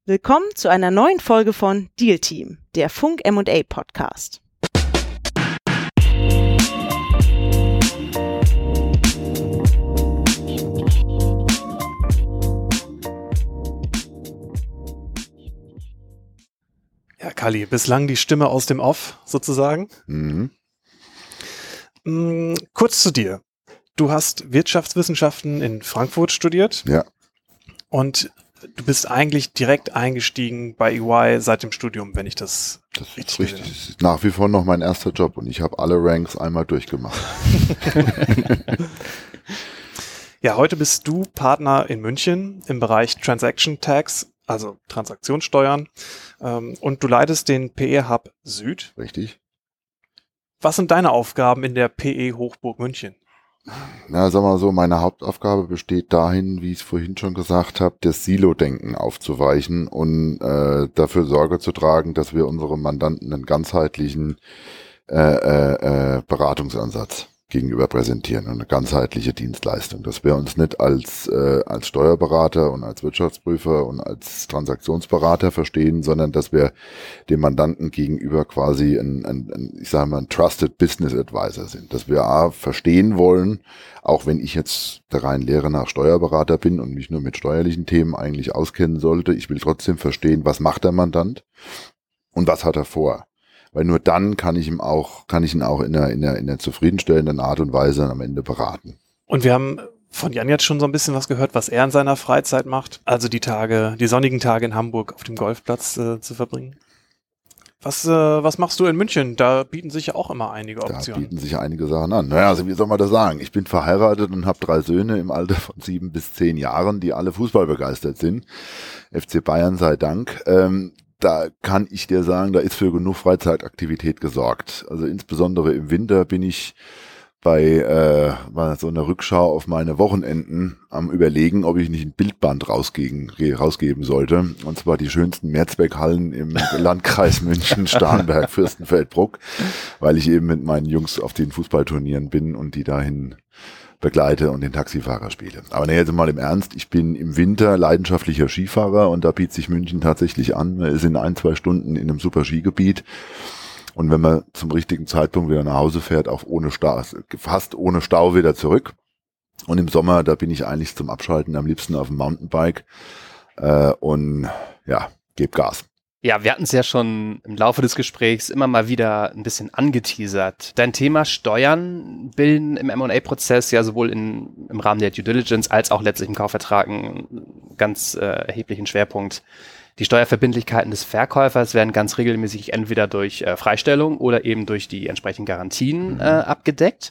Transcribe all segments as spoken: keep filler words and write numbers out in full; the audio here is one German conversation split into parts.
Willkommen zu einer neuen Folge von Deal Team, der Funk M und A Podcast. Ja, Kalli, bislang die Stimme aus dem Off sozusagen. Mhm. Mm, kurz zu dir. Du hast Wirtschaftswissenschaften in Frankfurt studiert. Ja. Und du bist eigentlich direkt eingestiegen bei E Y seit dem Studium, wenn ich das, das ist richtig richtig. gesehen Das ist nach wie vor noch mein erster Job und ich habe alle Ranks einmal durchgemacht. Ja, heute bist du Partner in München im Bereich Transaction Tax, also Transaktionssteuern, ähm, und du leitest den P E-Hub Süd. Richtig. Was sind deine Aufgaben in der P E-Hochburg München? Na, sag mal so, meine Hauptaufgabe besteht dahin, wie ich es vorhin schon gesagt habe, das Silo-Denken aufzuweichen und äh, dafür Sorge zu tragen, dass wir unseren Mandanten einen ganzheitlichen äh, äh, Beratungsansatz gegenüber präsentieren und eine ganzheitliche Dienstleistung, dass wir uns nicht als äh, als Steuerberater und als Wirtschaftsprüfer und als Transaktionsberater verstehen, sondern dass wir dem Mandanten gegenüber quasi ein, ein, ein ich sage mal, ein Trusted Business Advisor sind, dass wir A, verstehen wollen, auch wenn ich jetzt der reinen Lehre nach Steuerberater bin und mich nur mit steuerlichen Themen eigentlich auskennen sollte, ich will trotzdem verstehen, was macht der Mandant und was hat er vor. Weil nur dann kann ich ihm auch, kann ich ihn auch in einer, in einer, in einer zufriedenstellenden Art und Weise am Ende beraten. Und wir haben von Jan jetzt schon so ein bisschen was gehört, was er in seiner Freizeit macht. Also die Tage, die sonnigen Tage in Hamburg auf dem Golfplatz äh, zu verbringen. Was, äh, was machst du in München? Da bieten sich ja auch immer einige Optionen. Da bieten sich einige Sachen an. Naja, also wie soll man das sagen? Ich bin verheiratet und habe drei Söhne im Alter von sieben bis zehn Jahren, die alle Fußball begeistert sind. F C Bayern sei Dank. Ähm, Da kann ich dir sagen, da ist für genug Freizeitaktivität gesorgt. Also insbesondere im Winter bin ich bei, äh, bei so einer Rückschau auf meine Wochenenden am Überlegen, ob ich nicht ein Bildband rausgegen, rausgeben sollte. Und zwar die schönsten Mehrzweckhallen im Landkreis München, Starnberg, Fürstenfeldbruck, weil ich eben mit meinen Jungs auf den Fußballturnieren bin und die dahin begleite und den Taxifahrer spiele. Aber ne, jetzt mal im Ernst, ich bin im Winter leidenschaftlicher Skifahrer und da bietet sich München tatsächlich an. Man ist in ein, zwei Stunden in einem super Skigebiet und wenn man zum richtigen Zeitpunkt wieder nach Hause fährt, auch ohne Stau, fast ohne Stau wieder zurück. Und im Sommer, da bin ich eigentlich zum Abschalten am liebsten auf dem Mountainbike äh, und ja, geb Gas. Ja, wir hatten es ja schon im Laufe des Gesprächs immer mal wieder ein bisschen angeteasert. Dein Thema Steuern bilden im M und A-Prozess ja sowohl in, im Rahmen der Due Diligence als auch letztlich im Kaufvertrag einen ganz äh, erheblichen Schwerpunkt. Die Steuerverbindlichkeiten des Verkäufers werden ganz regelmäßig entweder durch äh, Freistellung oder eben durch die entsprechenden Garantien äh, abgedeckt.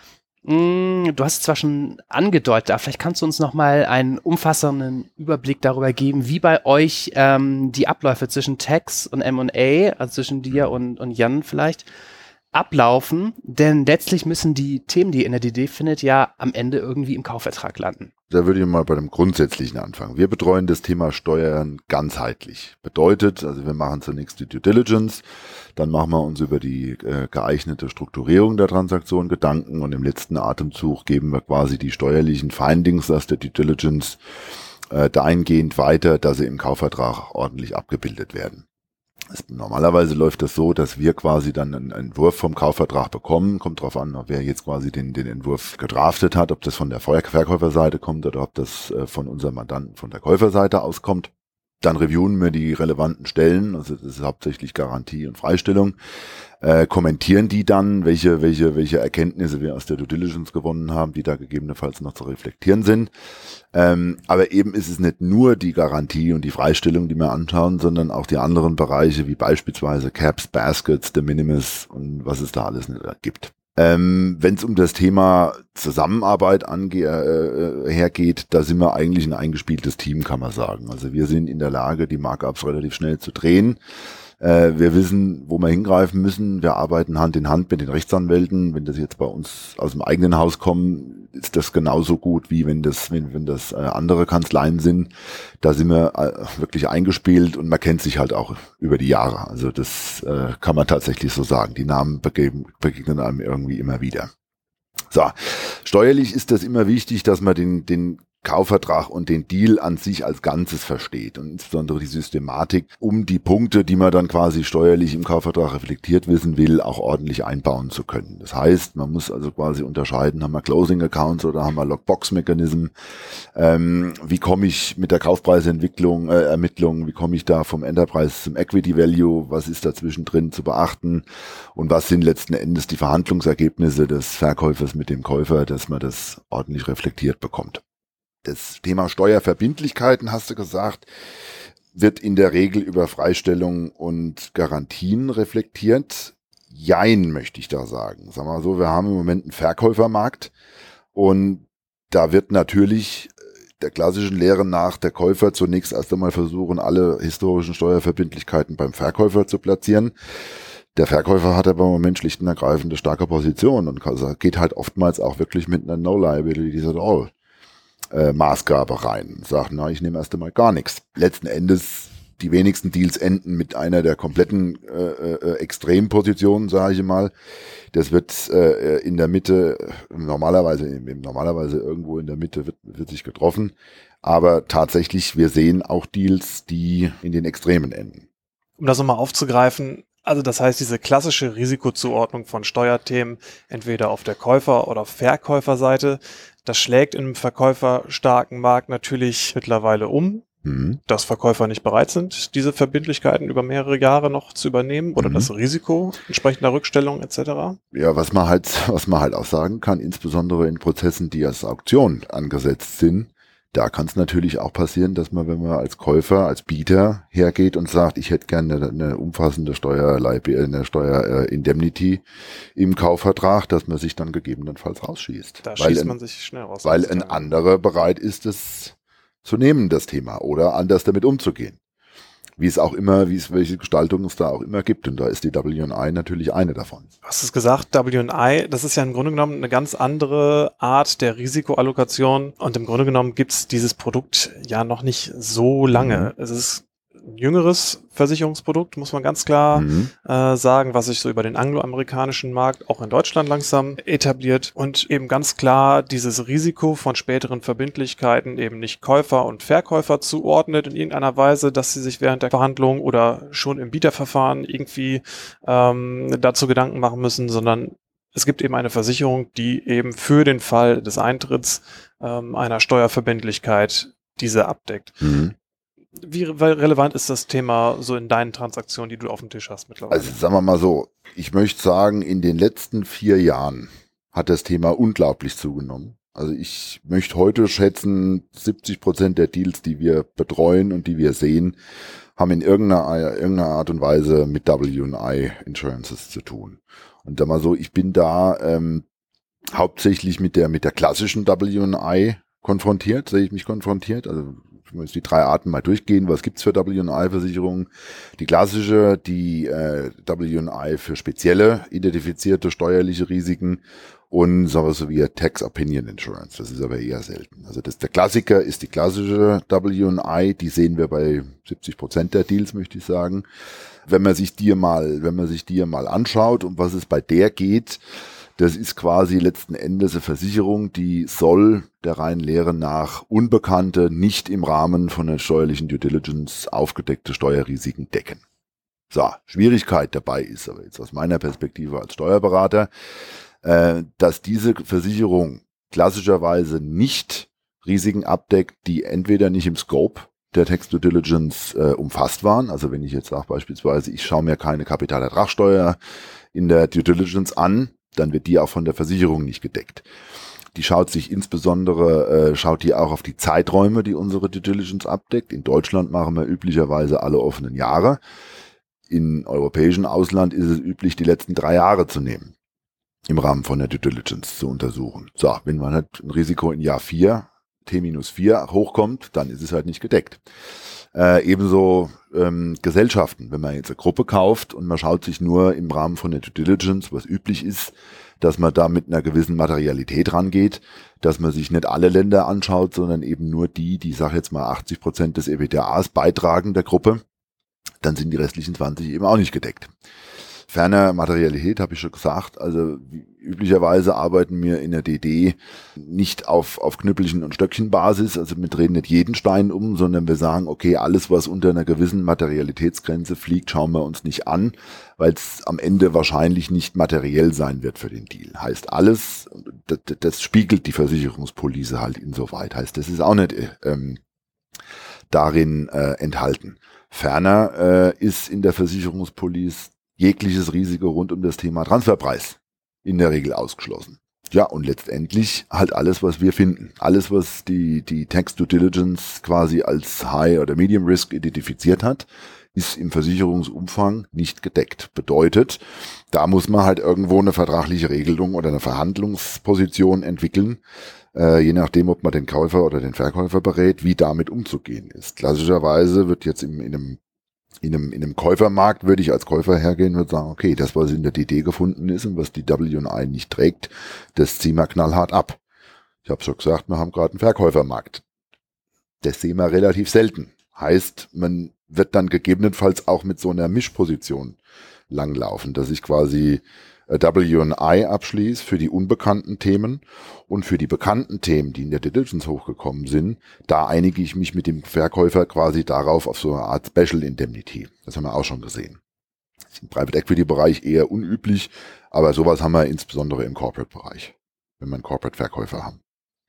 Du hast es zwar schon angedeutet, aber vielleicht kannst du uns noch mal einen umfassenden Überblick darüber geben, wie bei euch ähm, die Abläufe zwischen Tax und M und A, also zwischen dir und, und Jan vielleicht, ablaufen. Denn letztlich müssen die Themen, die ihr in der D D findet, ja am Ende irgendwie im Kaufvertrag landen. Da würde ich mal bei dem Grundsätzlichen anfangen. Wir betreuen das Thema Steuern ganzheitlich. Bedeutet, also wir machen zunächst die Due Diligence, dann machen wir uns über die äh, geeignete Strukturierung der Transaktion Gedanken und im letzten Atemzug geben wir quasi die steuerlichen Findings aus der Due Diligence äh, dahingehend weiter, dass sie im Kaufvertrag ordentlich abgebildet werden. Es, normalerweise läuft das so, dass wir quasi dann einen Entwurf vom Kaufvertrag bekommen. Kommt drauf an, ob wer jetzt quasi den, den Entwurf gedraftet hat, ob das von der Verkäuferseite kommt oder ob das äh, von unserem Mandanten von der Käuferseite auskommt. Dann reviewen wir die relevanten Stellen, also das ist hauptsächlich Garantie und Freistellung, äh, kommentieren die dann, welche, welche, welche Erkenntnisse wir aus der Due Diligence gewonnen haben, die da gegebenenfalls noch zu reflektieren sind. Ähm, aber eben ist es nicht nur die Garantie und die Freistellung, die wir anschauen, sondern auch die anderen Bereiche, wie beispielsweise Caps, Baskets, De Minimis und was es da alles nicht gibt. Ähm, wenn es um das Thema Zusammenarbeit ange äh, hergeht, da sind wir eigentlich ein eingespieltes Team, kann man sagen. Also wir sind in der Lage, die Markups relativ schnell zu drehen. Äh, wir wissen, wo wir hingreifen müssen. Wir arbeiten Hand in Hand mit den Rechtsanwälten. Wenn das jetzt bei uns aus dem eigenen Haus kommt, ist das genauso gut, wie wenn das, wenn, wenn das äh, andere Kanzleien sind. Da sind wir äh, wirklich eingespielt und man kennt sich halt auch über die Jahre. Also das äh, kann man tatsächlich so sagen. Die Namen begegnen, begegnen einem irgendwie immer wieder. So, steuerlich ist das immer wichtig, dass man den, den Kaufvertrag und den Deal an sich als Ganzes versteht und insbesondere die Systematik, um die Punkte, die man dann quasi steuerlich im Kaufvertrag reflektiert wissen will, auch ordentlich einbauen zu können. Das heißt, man muss also quasi unterscheiden, haben wir Closing Accounts oder haben wir Lockbox-Mechanismen, ähm, wie komme ich mit der Kaufpreisentwicklung, äh, Ermittlung, wie komme ich da vom Enterprise zum Equity Value, was ist dazwischen drin zu beachten und was sind letzten Endes die Verhandlungsergebnisse des Verkäufers mit dem Käufer, dass man das ordentlich reflektiert bekommt. Das Thema Steuerverbindlichkeiten, hast du gesagt, wird in der Regel über Freistellung und Garantien reflektiert. Jein, möchte ich da sagen. Sagen wir mal so, wir haben im Moment einen Verkäufermarkt und da wird natürlich der klassischen Lehre nach der Käufer zunächst erst einmal versuchen, alle historischen Steuerverbindlichkeiten beim Verkäufer zu platzieren. Der Verkäufer hat aber im Moment schlicht und ergreifend eine starke Position und geht halt oftmals auch wirklich mit einer No-Liability at all Maßgabe rein. Sagt, na, ich nehme erst einmal gar nichts. Letzten Endes, die wenigsten Deals enden mit einer der kompletten äh, äh, Extrempositionen, sage ich mal. Das wird äh, in der Mitte, normalerweise normalerweise irgendwo in der Mitte wird, wird sich getroffen. Aber tatsächlich, wir sehen auch Deals, die in den Extremen enden. Um das nochmal aufzugreifen, also das heißt, diese klassische Risikozuordnung von Steuerthemen, entweder auf der Käufer- oder Verkäuferseite, das schlägt im verkäuferstarken Markt natürlich mittlerweile um, mhm. dass Verkäufer nicht bereit sind, diese Verbindlichkeiten über mehrere Jahre noch zu übernehmen oder mhm. das Risiko entsprechender Rückstellung et cetera. Ja, was man halt, was man halt auch sagen kann, insbesondere in Prozessen, die als Auktion angesetzt sind, da kann es natürlich auch passieren, dass man, wenn man als Käufer, als Bieter hergeht und sagt, ich hätte gerne eine, eine umfassende Steuer, eine Steuerindemnity im Kaufvertrag, dass man sich dann gegebenenfalls rausschießt. Da weil schießt ein, man sich schnell raus. Weil ein anderer bereit ist, es zu nehmen, das Thema, oder anders damit umzugehen. Wie es auch immer, wie es welche Gestaltung es da auch immer gibt. Und da ist die W und I natürlich eine davon. Du hast es gesagt, W und I, das ist ja im Grunde genommen eine ganz andere Art der Risikoallokation. Und im Grunde genommen gibt es dieses Produkt ja noch nicht so lange. Mhm. Es ist ein jüngeres Versicherungsprodukt, muss man ganz klar mhm. äh, sagen, was sich so über den angloamerikanischen Markt auch in Deutschland langsam etabliert und eben ganz klar dieses Risiko von späteren Verbindlichkeiten eben nicht Käufer und Verkäufer zuordnet in irgendeiner Weise, dass sie sich während der Verhandlung oder schon im Bieterverfahren irgendwie ähm, dazu Gedanken machen müssen, sondern es gibt eben eine Versicherung, die eben für den Fall des Eintritts ähm, einer Steuerverbindlichkeit diese abdeckt. Mhm. Wie relevant ist das Thema so in deinen Transaktionen, die du auf dem Tisch hast mittlerweile? Also sagen wir mal so, ich möchte sagen, in den letzten vier Jahren hat das Thema unglaublich zugenommen. Also ich möchte heute schätzen, siebzig Prozent der Deals, die wir betreuen und die wir sehen, haben in irgendeiner, irgendeiner Art und Weise mit W und I Insurances zu tun. Und da mal so, ich bin da ähm, hauptsächlich mit der mit der klassischen W und I konfrontiert, sehe ich mich konfrontiert, also ich muss die drei Arten mal durchgehen. Was gibt's für W und I-Versicherungen? Die klassische, die äh, W und I für spezielle, identifizierte steuerliche Risiken und sowas wie Tax Opinion Insurance. Das ist aber eher selten. Also das, der Klassiker ist die klassische W und I. Die sehen wir bei siebzig Prozent der Deals, möchte ich sagen. Wenn man sich die mal, wenn man sich die mal anschaut, um was es bei der geht, das ist quasi letzten Endes eine Versicherung, die soll der reinen Lehre nach unbekannte, nicht im Rahmen von der steuerlichen Due Diligence aufgedeckte Steuerrisiken decken. So, Schwierigkeit dabei ist aber jetzt aus meiner Perspektive als Steuerberater, äh, dass diese Versicherung klassischerweise nicht Risiken abdeckt, die entweder nicht im Scope der Tax Due Diligence äh, umfasst waren. Also wenn ich jetzt sage beispielsweise, ich schaue mir keine Kapitalertragssteuer in der Due Diligence an, dann wird die auch von der Versicherung nicht gedeckt. Die schaut sich insbesondere, äh, schaut die auch auf die Zeiträume, die unsere Due Diligence abdeckt. In Deutschland machen wir üblicherweise alle offenen Jahre. Im europäischen Ausland ist es üblich, die letzten drei Jahre zu nehmen, im Rahmen von der Due Diligence zu untersuchen. So, wenn man halt ein Risiko in Jahr vier, T minus vier hochkommt, dann ist es halt nicht gedeckt. Äh, ebenso ähm, Gesellschaften, wenn man jetzt eine Gruppe kauft und man schaut sich nur im Rahmen von der Due Diligence, was üblich ist, dass man da mit einer gewissen Materialität rangeht, dass man sich nicht alle Länder anschaut, sondern eben nur die, die, ich sage jetzt mal, achtzig Prozent des E B T As beitragen der Gruppe, dann sind die restlichen zwanzig eben auch nicht gedeckt. Ferner Materialität, habe ich schon gesagt, also üblicherweise arbeiten wir in der D D nicht auf, auf Knüppelchen- und Stöckchenbasis, also wir drehen nicht jeden Stein um, sondern wir sagen, okay, alles, was unter einer gewissen Materialitätsgrenze fliegt, schauen wir uns nicht an, weil es am Ende wahrscheinlich nicht materiell sein wird für den Deal. Heißt alles, das, das spiegelt die Versicherungspolice halt insoweit, heißt, das ist auch nicht ähm, darin äh, enthalten. Ferner äh, ist in der Versicherungspolice jegliches Risiko rund um das Thema Transferpreis in der Regel ausgeschlossen. Ja, und letztendlich halt alles, was wir finden. Alles, was die, die Tax Due Diligence quasi als High oder Medium Risk identifiziert hat, ist im Versicherungsumfang nicht gedeckt. Bedeutet, da muss man halt irgendwo eine vertragliche Regelung oder eine Verhandlungsposition entwickeln, äh, je nachdem, ob man den Käufer oder den Verkäufer berät, wie damit umzugehen ist. Klassischerweise wird jetzt im, in einem In einem, in einem Käufermarkt würde ich als Käufer hergehen und sagen, okay, das, was in der D D gefunden ist und was die W und I nicht trägt, das ziehen wir knallhart ab. Ich habe schon gesagt, wir haben gerade einen Verkäufermarkt. Das sehen wir relativ selten. Heißt, man wird dann gegebenenfalls auch mit so einer Mischposition langlaufen, dass ich quasi W und I abschließe für die unbekannten Themen und für die bekannten Themen, die in der Diligence hochgekommen sind, da einige ich mich mit dem Verkäufer quasi darauf auf so eine Art Special Indemnity. Das haben wir auch schon gesehen. Das ist im Private Equity Bereich eher unüblich, aber sowas haben wir insbesondere im Corporate Bereich, wenn wir einen Corporate Verkäufer haben.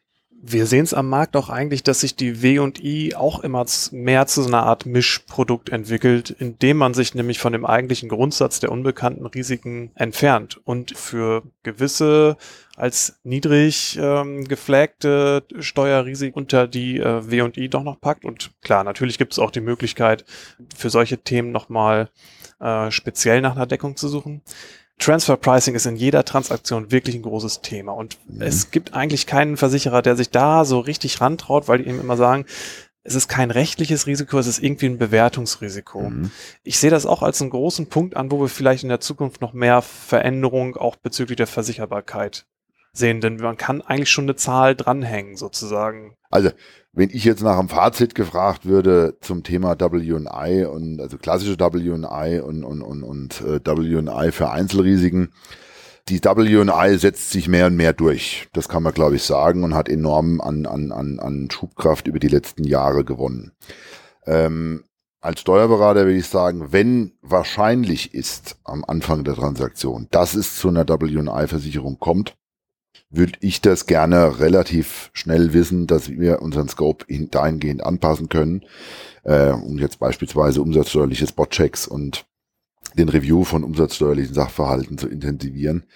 Wir sehen es am Markt auch eigentlich, dass sich die W und I auch immer mehr zu so einer Art Mischprodukt entwickelt, indem man sich nämlich von dem eigentlichen Grundsatz der unbekannten Risiken entfernt und für gewisse als niedrig ähm, geflaggte Steuerrisiken unter die äh, W und I doch noch packt. Und klar, natürlich gibt es auch die Möglichkeit, für solche Themen nochmal äh, speziell nach einer Deckung zu suchen. Transfer Pricing ist in jeder Transaktion wirklich ein großes Thema und mhm. es gibt eigentlich keinen Versicherer, der sich da so richtig rantraut, weil die eben immer sagen, es ist kein rechtliches Risiko, es ist irgendwie ein Bewertungsrisiko. Mhm. Ich sehe das auch als einen großen Punkt an, wo wir vielleicht in der Zukunft noch mehr Veränderung auch bezüglich der Versicherbarkeit sehen, denn man kann eigentlich schon eine Zahl dranhängen sozusagen. Also wenn ich jetzt nach einem Fazit gefragt würde zum Thema W und I und also klassische W und I und und und und äh, W und I für Einzelrisiken, die W und I setzt sich mehr und mehr durch. Das kann man glaube ich sagen und hat enorm an an an an Schubkraft über die letzten Jahre gewonnen. Ähm, als Steuerberater würde ich sagen, wenn wahrscheinlich ist am Anfang der Transaktion, dass es zu einer W und I-Versicherung kommt, würde ich das gerne relativ schnell wissen, dass wir unseren Scope dahingehend anpassen können, äh, um jetzt beispielsweise umsatzsteuerliche Spotchecks und den Review von umsatzsteuerlichen Sachverhalten zu intensivieren.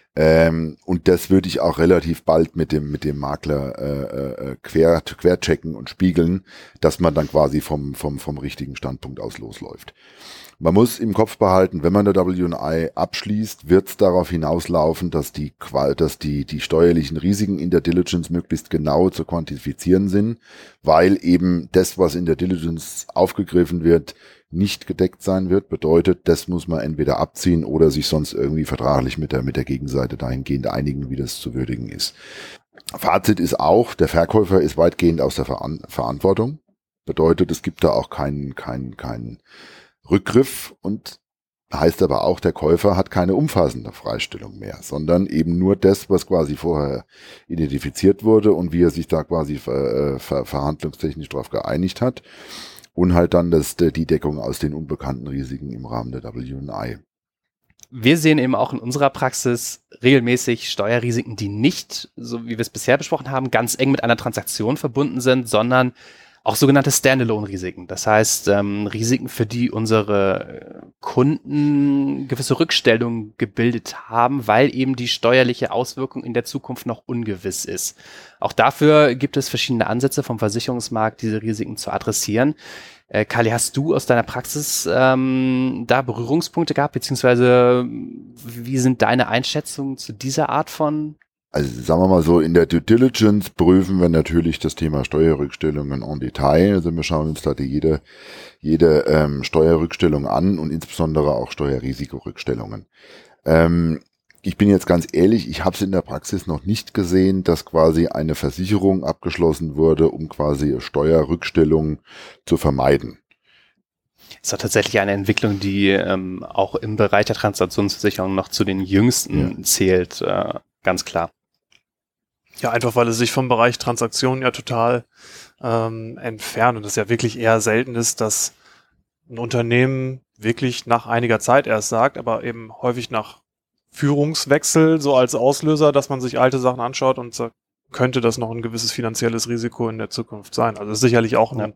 Ähm, und das würde ich auch relativ bald mit dem mit dem Makler äh, äh, quer querchecken und spiegeln, dass man dann quasi vom vom vom richtigen Standpunkt aus losläuft. Man muss im Kopf behalten, wenn man eine W und I abschließt, wird es darauf hinauslaufen, dass die dass die die steuerlichen Risiken in der Diligence möglichst genau zu quantifizieren sind, weil eben das, was in der Diligence aufgegriffen wird, nicht gedeckt sein wird. Bedeutet, das muss man entweder abziehen oder sich sonst irgendwie vertraglich mit der mit der Gegenseite dahingehend einigen, wie das zu würdigen ist. Fazit ist auch, der Verkäufer ist weitgehend aus der Ver- Verantwortung. Bedeutet, es gibt da auch keinen keinen keinen Rückgriff und heißt aber auch, der Käufer hat keine umfassende Freistellung mehr, sondern eben nur das, was quasi vorher identifiziert wurde und wie er sich da quasi ver, ver, verhandlungstechnisch darauf geeinigt hat und halt dann das, die Deckung aus den unbekannten Risiken im Rahmen der W und I. Wir sehen eben auch in unserer Praxis regelmäßig Steuerrisiken, die nicht, so wie wir es bisher besprochen haben, ganz eng mit einer Transaktion verbunden sind, sondern auch sogenannte Standalone-Risiken. Das heißt, ähm, Risiken, für die unsere Kunden gewisse Rückstellungen gebildet haben, weil eben die steuerliche Auswirkung in der Zukunft noch ungewiss ist. Auch dafür gibt es verschiedene Ansätze vom Versicherungsmarkt, diese Risiken zu adressieren. Äh, Kali, hast du aus deiner Praxis ähm, da Berührungspunkte gehabt, beziehungsweise wie sind deine Einschätzungen zu dieser Art von? Also sagen wir mal so, in der Due Diligence prüfen wir natürlich das Thema Steuerrückstellungen en Detail. Also wir schauen uns da die jede, jede ähm, Steuerrückstellung an und insbesondere auch Steuerrisikorückstellungen. Ähm, ich bin jetzt ganz ehrlich, ich habe es in der Praxis noch nicht gesehen, dass quasi eine Versicherung abgeschlossen wurde, um quasi Steuerrückstellungen zu vermeiden. Ist doch tatsächlich eine Entwicklung, die ähm, auch im Bereich der Transaktionsversicherung noch zu den jüngsten ja. zählt, äh, ganz klar. Ja, einfach weil es sich vom Bereich Transaktionen ja total ähm, entfernt und es ja wirklich eher selten ist, dass ein Unternehmen wirklich nach einiger Zeit erst sagt, aber eben häufig nach Führungswechsel so als Auslöser, dass man sich alte Sachen anschaut und sagt, könnte das noch ein gewisses finanzielles Risiko in der Zukunft sein. Also das ist sicherlich auch ein,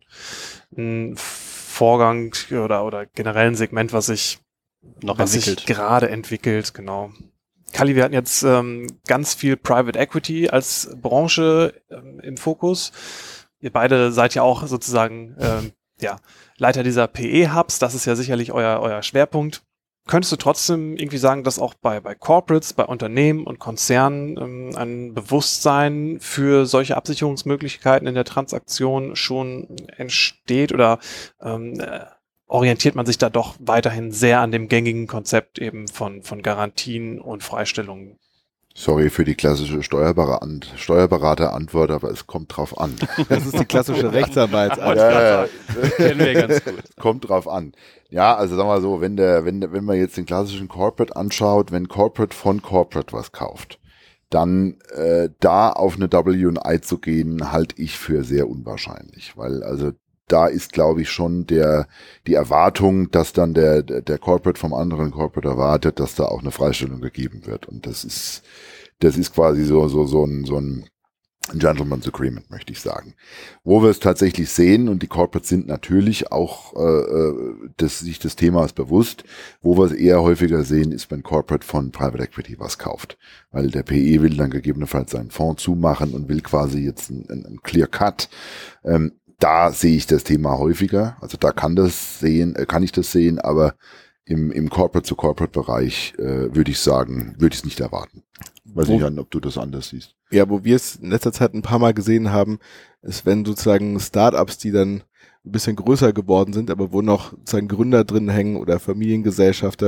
ein Vorgang oder, oder generell ein Segment, was sich noch was entwickelt. sich gerade entwickelt, genau. Kalli, wir hatten jetzt ähm, ganz viel Private Equity als Branche ähm, im Fokus. Ihr beide seid ja auch sozusagen ähm, ja, Leiter dieser P E-Hubs. Das ist ja sicherlich euer, euer Schwerpunkt. Könntest du trotzdem irgendwie sagen, dass auch bei, bei Corporates, bei Unternehmen und Konzernen ähm, ein Bewusstsein für solche Absicherungsmöglichkeiten in der Transaktion schon entsteht oder ähm, äh, orientiert man sich da doch weiterhin sehr an dem gängigen Konzept eben von, von Garantien und Freistellungen? Sorry für die klassische Steuerberat- Steuerberater-Antwort, aber es kommt drauf an. Das ist die klassische Rechtsanwaltsantwort. Ja, ja, kennen wir ganz gut. Kommt drauf an. Ja, also sagen wir so, wenn der, wenn, wenn man jetzt den klassischen Corporate anschaut, wenn Corporate von Corporate was kauft, dann äh, da auf eine W und I zu gehen, halte ich für sehr unwahrscheinlich, weil also da ist, glaube ich, schon der die Erwartung, dass dann der der Corporate vom anderen Corporate erwartet, dass da auch eine Freistellung gegeben wird. Und das ist das ist quasi so so so ein so ein Gentleman's Agreement, möchte ich sagen. Wo wir es tatsächlich sehen, und die Corporates sind natürlich auch äh, das, sich des Themas bewusst, wo wir es eher häufiger sehen, ist, wenn Corporate von Private Equity was kauft. Weil der P E will dann gegebenenfalls seinen Fonds zumachen und will quasi jetzt einen, einen Clear Cut. Ähm, Da sehe ich das Thema häufiger. Also da kann das sehen, äh, kann ich das sehen, aber im, im Corporate-to-Corporate-Bereich äh, würde ich sagen, würde ich es nicht erwarten. Weiß Wo, nicht, ob du das anders siehst. Ja, wo wir es in letzter Zeit ein paar Mal gesehen haben, ist, wenn sozusagen Startups, die dann ein bisschen größer geworden sind, aber wo noch sozusagen Gründer drin hängen oder Familiengesellschafter,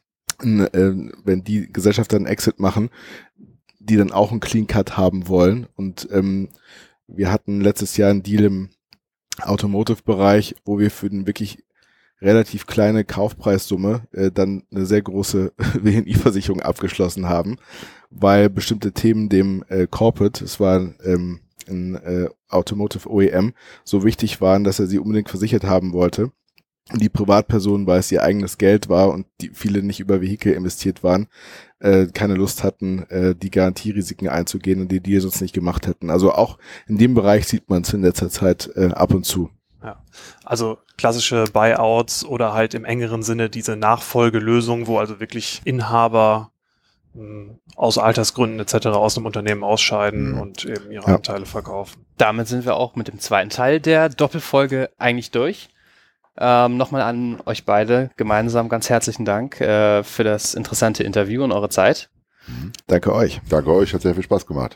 äh, wenn die Gesellschafter einen Exit machen, die dann auch einen Clean Cut haben wollen. Und ähm, wir hatten letztes Jahr einen Deal im Automotive-Bereich, wo wir für eine wirklich relativ kleine Kaufpreissumme äh, dann eine sehr große W N I-Versicherung abgeschlossen haben, weil bestimmte Themen dem äh, Corporate, es war ähm, ein äh, Automotive O E M, so wichtig waren, dass er sie unbedingt versichert haben wollte. Und die Privatperson, weil es ihr eigenes Geld war und die viele nicht über Vehikel investiert waren, äh, keine Lust hatten, äh, die Garantierisiken einzugehen und die Deal sonst nicht gemacht hätten. Also auch in dem Bereich sieht man es in letzter Zeit äh, ab und zu. Ja, also klassische Buyouts oder halt im engeren Sinne diese Nachfolgelösung, wo also wirklich Inhaber mh, aus Altersgründen et cetera aus einem Unternehmen ausscheiden Mhm. und eben ihre Ja. Anteile verkaufen. Damit sind wir auch mit dem zweiten Teil der Doppelfolge eigentlich durch. Ähm, Nochmal an euch beide gemeinsam ganz herzlichen Dank äh, für das interessante Interview und eure Zeit. Danke euch. Danke euch, hat sehr viel Spaß gemacht.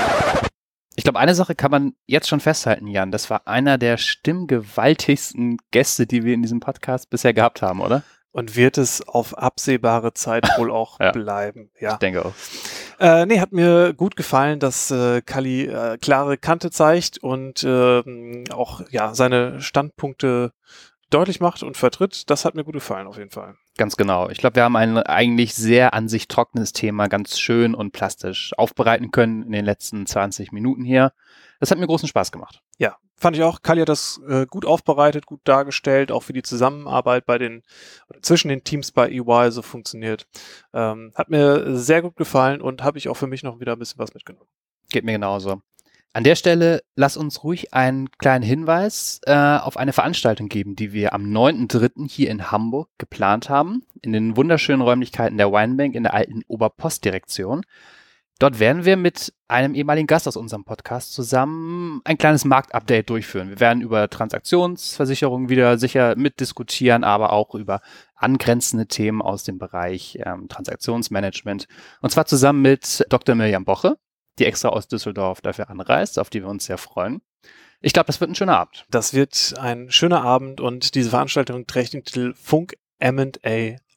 Ich glaube, eine Sache kann man jetzt schon festhalten, Jan. Das war einer der stimmgewaltigsten Gäste, die wir in diesem Podcast bisher gehabt haben, oder? Und wird es auf absehbare Zeit wohl auch Ja. bleiben. Ja. Ich denke auch. Äh, nee, hat mir gut gefallen, dass äh, Kalli äh, klare Kante zeigt und äh, auch ja seine Standpunkte deutlich macht und vertritt. Das hat mir gut gefallen, auf jeden Fall. Ganz genau. Ich glaube, wir haben ein eigentlich sehr an sich trockenes Thema ganz schön und plastisch aufbereiten können in den letzten zwanzig Minuten hier. Das hat mir großen Spaß gemacht. Ja, fand ich auch. Kalli hat das äh, gut aufbereitet, gut dargestellt, auch wie die Zusammenarbeit bei den oder zwischen den Teams bei E Y so funktioniert. Ähm, hat mir sehr gut gefallen und habe ich auch für mich noch wieder ein bisschen was mitgenommen. Geht mir genauso. An der Stelle lass uns ruhig einen kleinen Hinweis äh, auf eine Veranstaltung geben, die wir am neunten dritten hier in Hamburg geplant haben, in den wunderschönen Räumlichkeiten der Winebank in der alten Oberpostdirektion. Dort werden wir mit einem ehemaligen Gast aus unserem Podcast zusammen ein kleines Marktupdate durchführen. Wir werden über Transaktionsversicherungen wieder sicher mitdiskutieren, aber auch über angrenzende Themen aus dem Bereich ähm, Transaktionsmanagement. Und zwar zusammen mit Doktor Mirjam Boche, die extra aus Düsseldorf dafür anreist, auf die wir uns sehr freuen. Ich glaube, das wird ein schöner Abend. Das wird ein schöner Abend und diese Veranstaltung trägt den Titel Funk M und A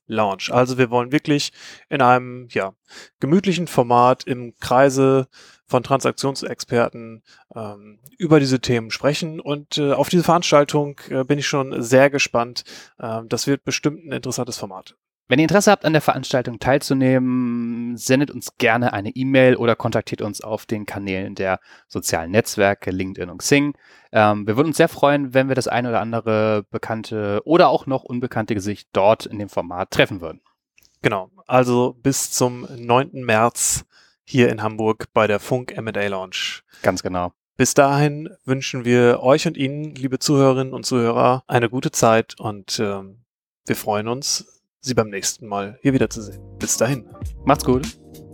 Lounge. Also wir wollen wirklich in einem ja, gemütlichen Format im Kreise von Transaktionsexperten ähm, über diese Themen sprechen. Und äh, auf diese Veranstaltung äh, bin ich schon sehr gespannt. Ähm, das wird bestimmt ein interessantes Format. Wenn ihr Interesse habt, an der Veranstaltung teilzunehmen, sendet uns gerne eine E-Mail oder kontaktiert uns auf den Kanälen der sozialen Netzwerke LinkedIn und Xing. Ähm, wir würden uns sehr freuen, wenn wir das ein oder andere bekannte oder auch noch unbekannte Gesicht dort in dem Format treffen würden. Genau, also bis zum neunten März hier in Hamburg bei der Funk M und A Lounge. Ganz genau. Bis dahin wünschen wir euch und Ihnen, liebe Zuhörerinnen und Zuhörer, eine gute Zeit und ähm, wir freuen uns, Sie beim nächsten Mal hier wiederzusehen. Bis dahin. Macht's gut.